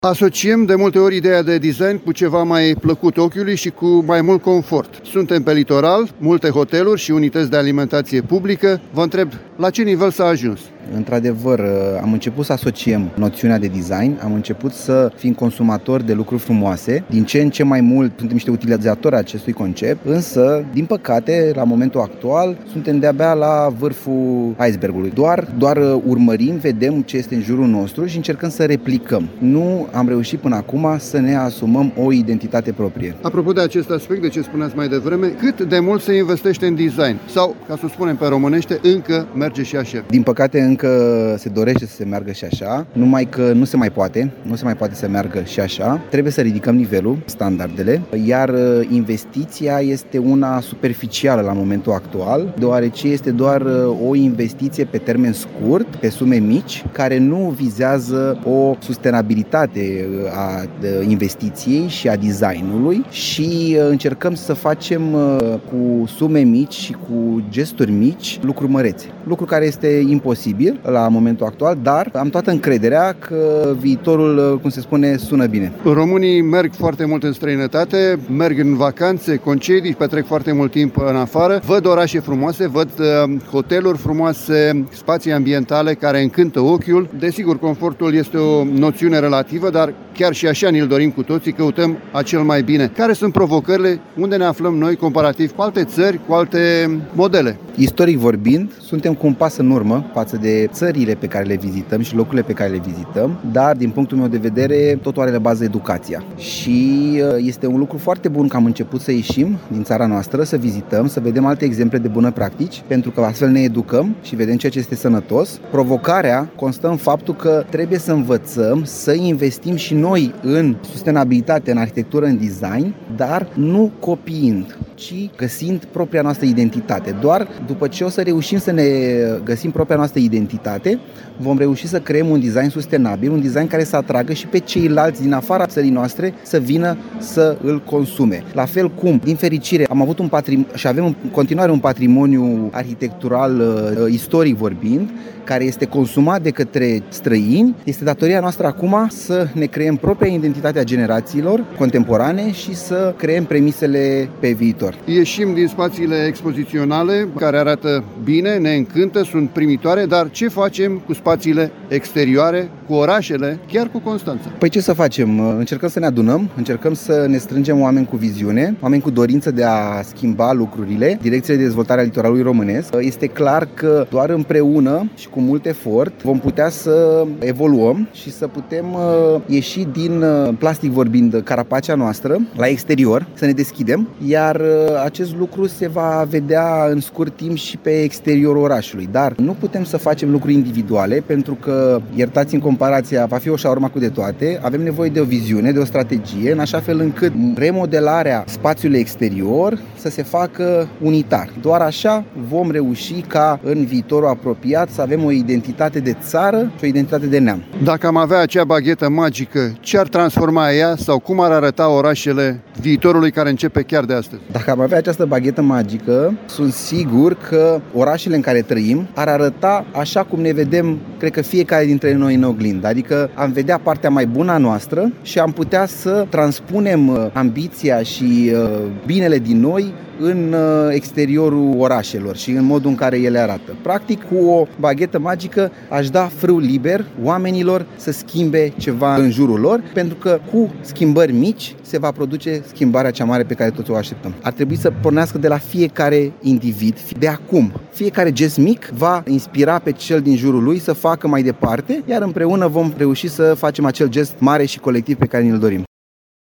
Asociem de multe ori ideea de design cu ceva mai plăcut ochiului și cu mai mult confort. Suntem pe litoral, multe hoteluri și unități de alimentație publică. Vă întreb, la ce nivel s-a ajuns? Într-adevăr, am început să asociem noțiunea de design, am început să fim consumatori de lucruri frumoase. Din ce în ce mai mult suntem niște utilizatori acestui concept, însă, din păcate, la momentul actual, suntem de-abia la vârful icebergului. Doar urmărim, vedem ce este în jurul nostru și încercăm să replicăm. Nu am reușit până acum să ne asumăm o identitate proprie. Apropo de acest aspect, de ce spuneați mai devreme, cât de mult se investește în design? Sau, ca să spunem pe românește, încă merge și așa? Din păcate, încă se dorește să se meargă și așa, numai că nu se mai poate să meargă și așa. Trebuie să ridicăm nivelul, standardele, iar investiția este una superficială la momentul actual, deoarece este doar o investiție pe termen scurt, pe sume mici, care nu vizează o sustenabilitate a investiției și a designului și încercăm să facem cu sume mici și cu gesturi mici lucruri mărețe. Lucru care este imposibil la momentul actual, dar am toată încrederea că viitorul, cum se spune, sună bine. Românii merg foarte mult în străinătate, merg în vacanțe, concedii, petrec foarte mult timp în afară, văd orașe frumoase, văd hoteluri frumoase, spații ambientale care încântă ochiul. Desigur, confortul este o noțiune relativă, dar chiar și așa ne-l dorim cu toții, căutăm acel mai bine. Care sunt provocările? Unde ne aflăm noi comparativ cu alte țări, cu alte modele? Istoric vorbind, suntem cu un pas în urmă față de țările pe care le vizităm și locurile pe care le vizităm, dar din punctul meu de vedere totul are la bază educația. Și este un lucru foarte bun că am început să ieșim din țara noastră, să vizităm, să vedem alte exemple de bună practici, pentru că astfel ne educăm și vedem ceea ce este sănătos. Provocarea constă în faptul că trebuie să învățăm să investim și noi în sustenabilitate, în arhitectură, în design, dar nu copiind, ci găsind propria noastră identitate. Doar după ce o să reușim să ne găsim propria noastră identitate, vom reuși să creăm un design sustenabil, un design care să atragă și pe ceilalți din afara țării noastre să vină să îl consume. La fel cum, din fericire, am avut și avem în continuare un patrimoniu arhitectural, istoric vorbind, care este consumat de către străini, este datoria noastră acum să ne creăm propria identitate a generațiilor contemporane și să creăm premisele pe viitor. Ieșim din spațiile expoziționale care arată bine, ne încântă, sunt primitoare, dar ce facem cu spațiile exterioare, cu orașele, chiar cu Constanța? Păi ce să facem? Încercăm să ne adunăm, încercăm să ne strângem oameni cu viziune, oameni cu dorință de a schimba lucrurile, direcțiile de dezvoltare a litoralului românesc. Este clar că doar împreună și cu mult efort vom putea să evoluăm și să putem ieși din, plastic vorbind, carapacea noastră la exterior, să ne deschidem, iar acest lucru se va vedea în scurt timp și pe exteriorul orașului. Dar nu putem să facem lucruri individuale, pentru că, iertați-mi comparația, va fi o șaurma cu de toate. Avem nevoie de o viziune, de o strategie, în așa fel încât remodelarea spațiului exterior să se facă unitar. Doar așa vom reuși ca în viitorul apropiat să avem o identitate de țară și o identitate de neam. Dacă am avea acea baghetă magică, ce ar transforma ea sau cum ar arăta orașele viitorului care începe chiar de astăzi? Dacă am avea această baghetă magică, sunt sigur că orașele în care trăim ar arăta așa cum ne vedem, cred că fiecare dintre noi în oglindă. Adică am vedea partea mai bună a noastră și am putea să transpunem ambiția și binele din noi în exteriorul orașelor și în modul în care ele arată. Practic, cu o baghetă magică aș da frâu liber oamenilor să schimbe ceva în jurul lor, pentru că cu schimbări mici se va produce schimbarea cea mare pe care toți o așteptăm. Ar trebui să pornească de la fiecare individ, de acum. Fiecare gest mic va inspira pe cel din jurul lui să facă mai departe, iar împreună vom reuși să facem acel gest mare și colectiv pe care ne-l dorim.